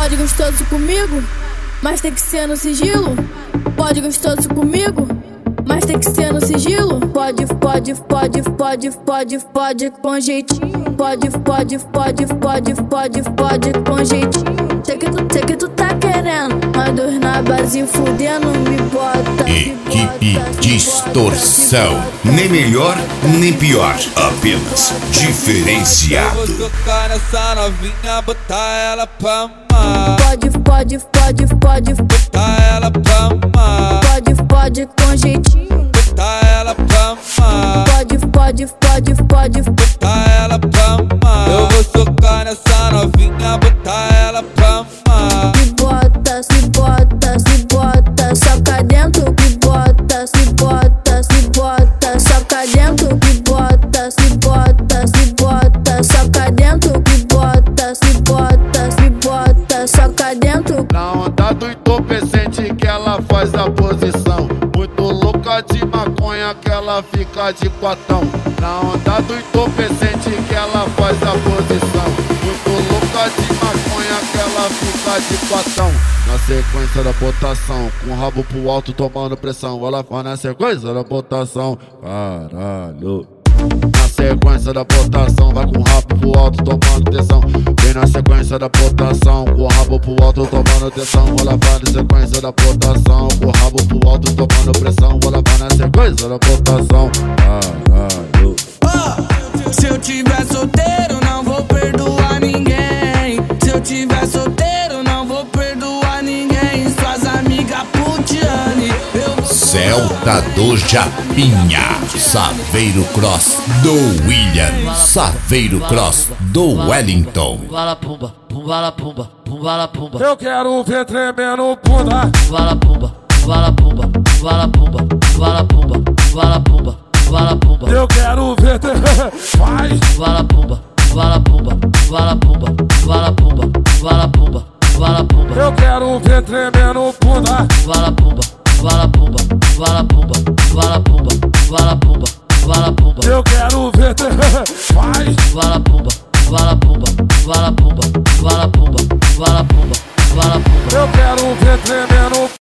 Pode gostoso comigo, mas tem que ser no sigilo. Pode gostoso comigo, mas tem que ser no sigilo. Pode com jeitinho. Pode com jeitinho. Sei que tu tá querendo, mas dois na base fudendo, me bota. Equipe Distorção. Nem melhor, nem pior. Apenas diferenciado. Eu vou tocar nessa novinha, botar ela pra amar. Pode Botar ela pra amar. pode com jeitinho. Botar ela pra amar. Pode Botar ela pra amar. Eu vou tocar nessa novinha, botar ela pra amar. Se bota, soca dentro, que bota, se bota, soca dentro, que bota, soca dentro, que bota, soca dentro. Na onda do entorpecente que ela faz a posição, muito louca de maconha que ela fica de quatão. Na onda do entorpecente que ela faz a posição, muito louca de maconha que ela fica de quatão. Na sequência da botação, com o rabo pro alto tomando pressão, ela faz na sequência da botação, caralho. Na sequência da botação, vai com o rabo pro alto tomando tensão. Vem na sequência da botação, com o rabo pro alto tomando tensão. Ela vai na sequência da botação, com o rabo pro alto tomando pressão. Ela vai na sequência da botação, caralho. Se eu tiver solteiro, não vou perdoar ninguém. Se eu tiver solteiro, não vou perdoar ninguém. Suas amigas putiane. Celta do Japinha. Saveiro Cross do William. Saveiro Cross do Wellington. Pumbala pumba, pumbala pumba, pumbala pumba. Eu quero ver tremendo bunda. Pumbala pumba, pumbala pumba, pumbala pumba, pumbala pumba, pumbala pumba, pumbala pumba. Eu quero ver faz. Pumbala pumba, pumbala pumba, pumbala pumba, pumbala pumba, pumbala pumba, pumbala pumba. Eu quero ver tremendo bunda. Pumbala pumba, pumbala pumba, pumbala pumba, pumbala pumba, pumbala pumba, pumbala pumba. Eu quero ver faz. Pumbala pumba, pumbala pumba, pumbala pumba, pumbala pumba, pumbala pumba, pumbala pumba. Eu quero ver tremendo